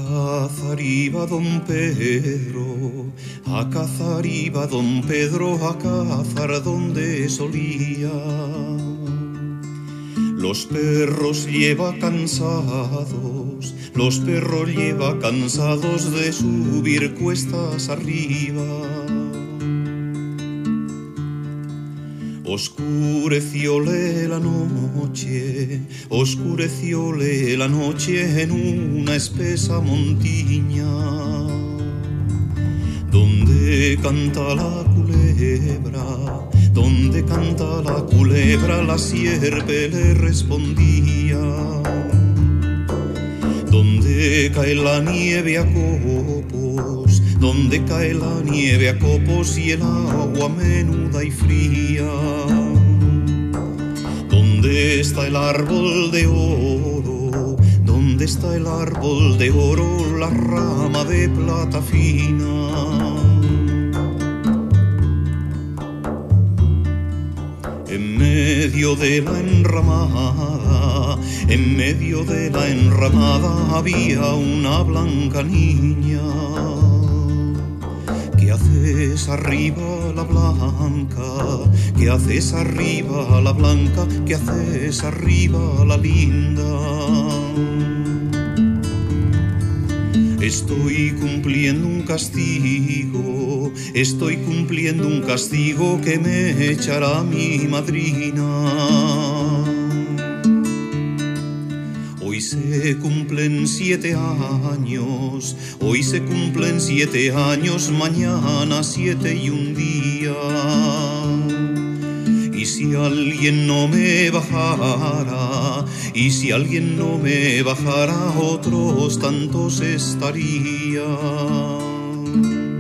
cazar iba don Pedro, a cazar iba don Pedro, a cazar donde solía. Los perros lleva cansados, los perros lleva cansados de subir cuestas arriba. Oscurecióle la noche, oscurecióle la noche en una espesa montiña, donde canta la culebra, donde canta la culebra, la sierpe le respondía. Donde cae la nieve a copos, donde cae la nieve a copos y el agua menuda y fría. ¿Dónde está el árbol de oro? ¿Dónde está el árbol de oro? La rama de plata fina. En medio de la enramada, en medio de la enramada había una blanca niña. ¿Qué haces arriba la blanca? ¿Qué haces arriba la blanca? ¿Qué haces arriba la linda? Estoy cumpliendo un castigo, estoy cumpliendo un castigo que me echará mi madrina. Hoy se cumplen 7 años, hoy se cumplen 7 años, mañana 7 y un día. Y si alguien no me bajara, y si alguien no me bajara, otros tantos estarían.